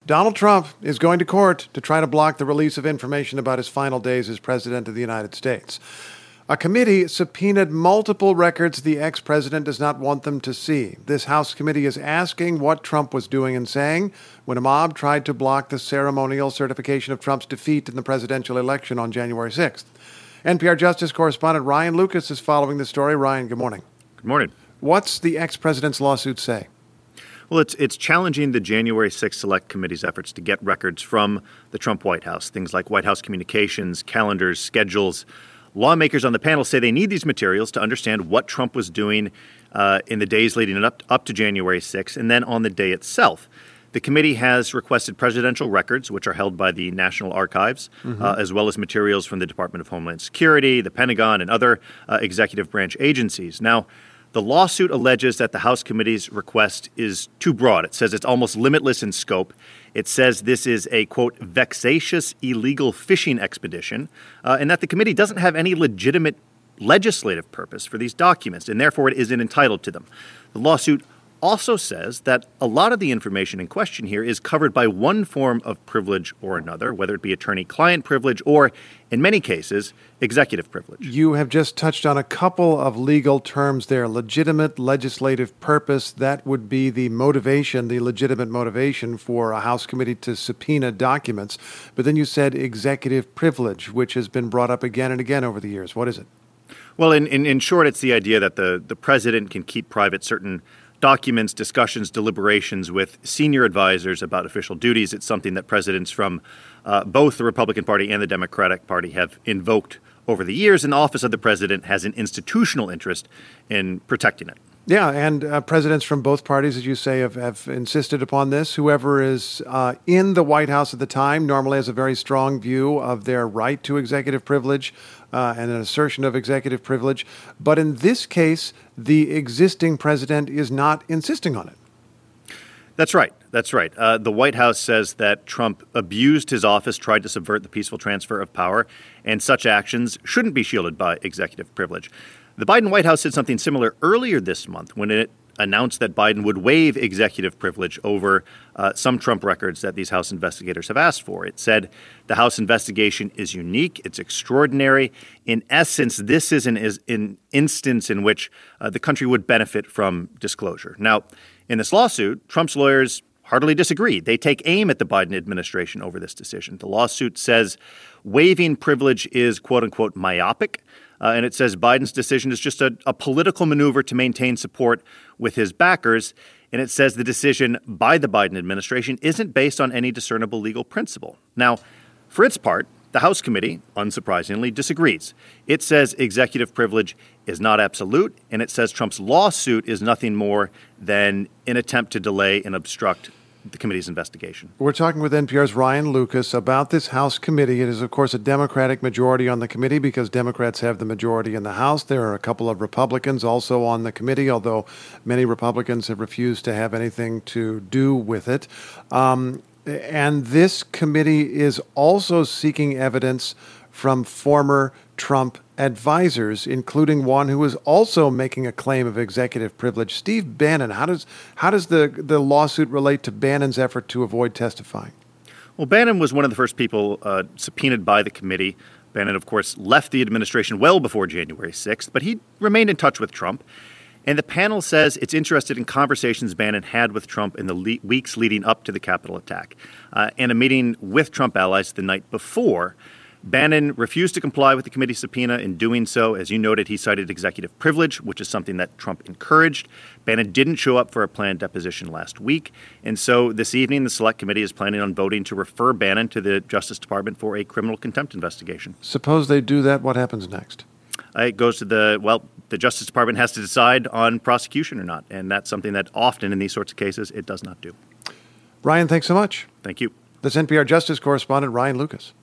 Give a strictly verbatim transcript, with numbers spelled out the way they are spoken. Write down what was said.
Donald Trump is going to court to try to block the release of information about his final days as president of the United States. A committee subpoenaed multiple records the ex-president does not want them to see. This House committee is asking what Trump was doing and saying when a mob tried to block the ceremonial certification of Trump's defeat in the presidential election on January sixth. N P R Justice correspondent Ryan Lucas is following the story. Ryan, good morning. Good morning. What's the ex-president's lawsuit say? Well, it's it's challenging the January sixth Select Committee's efforts to get records from the Trump White House, things like White House communications, calendars, schedules. Lawmakers on the panel say they need these materials to understand what Trump was doing uh, in the days leading up, up to January sixth and then on the day itself. The committee has requested presidential records, which are held by the National Archives, mm-hmm. uh, as well as materials from the Department of Homeland Security, the Pentagon, and other uh, executive branch agencies. Now, the lawsuit alleges that the House committee's request is too broad. It says it's almost limitless in scope. It says this is a, quote, vexatious illegal fishing expedition, uh, and that the committee doesn't have any legitimate legislative purpose for these documents, and therefore it isn't entitled to them. The lawsuit also says that a lot of the information in question here is covered by one form of privilege or another, whether it be attorney-client privilege or, in many cases, executive privilege. You have just touched on a couple of legal terms there. Legitimate legislative purpose, that would be the motivation, the legitimate motivation for a House committee to subpoena documents. But then you said executive privilege, which has been brought up again and again over the years. What is it? Well, in, in, in short, it's the idea that the, the president can keep private certain documents, discussions, deliberations with senior advisors about official duties. It's something that presidents from uh, both the Republican Party and the Democratic Party have invoked over the years, and the office of the president has an institutional interest in protecting it. Yeah, and uh, presidents from both parties, as you say, have, have insisted upon this. Whoever is uh, in the White House at the time normally has a very strong view of their right to executive privilege uh, and an assertion of executive privilege. But in this case, the existing president is not insisting on it. That's right. That's right. Uh, the White House says that Trump abused his office, tried to subvert the peaceful transfer of power, and such actions shouldn't be shielded by executive privilege. The Biden White House did something similar earlier this month when it announced that Biden would waive executive privilege over uh, some Trump records that these House investigators have asked for. It said the House investigation is unique, it's extraordinary. In essence, this is an, is an instance in which uh, the country would benefit from disclosure. Now, in this lawsuit, Trump's lawyers heartily disagree. They take aim at the Biden administration over this decision. The lawsuit says waiving privilege is, quote unquote, myopic. Uh, and it says Biden's decision is just a, a political maneuver to maintain support with his backers. And it says the decision by the Biden administration isn't based on any discernible legal principle. Now, for its part, the House committee, unsurprisingly, disagrees. It says executive privilege is not absolute, and it says Trump's lawsuit is nothing more than an attempt to delay and obstruct the committee's investigation. We're talking with N P R's Ryan Lucas about this House committee. It is, of course, a Democratic majority on the committee because Democrats have the majority in the House. There are a couple of Republicans also on the committee, although many Republicans have refused to have anything to do with it. Um, and this committee is also seeking evidence from former Trump advisors, including one who is also making a claim of executive privilege. Steve Bannon, how does how does the, the lawsuit relate to Bannon's effort to avoid testifying? Well, Bannon was one of the first people uh, subpoenaed by the committee. Bannon, of course, left the administration well before January sixth, but he remained in touch with Trump. And the panel says it's interested in conversations Bannon had with Trump in the le- weeks leading up to the Capitol attack uh, and a meeting with Trump allies the night before. Bannon refused to comply with the committee's subpoena. In doing so, as you noted, he cited executive privilege, which is something that Trump encouraged. Bannon didn't show up for a planned deposition last week. And so this evening, the Select Committee is planning on voting to refer Bannon to the Justice Department for a criminal contempt investigation. Suppose they do that, what happens next? Uh, it goes to the, well, the Justice Department has to decide on prosecution or not. And that's something that often in these sorts of cases, it does not do. Ryan, thanks so much. Thank you. That's N P R Justice correspondent Ryan Lucas.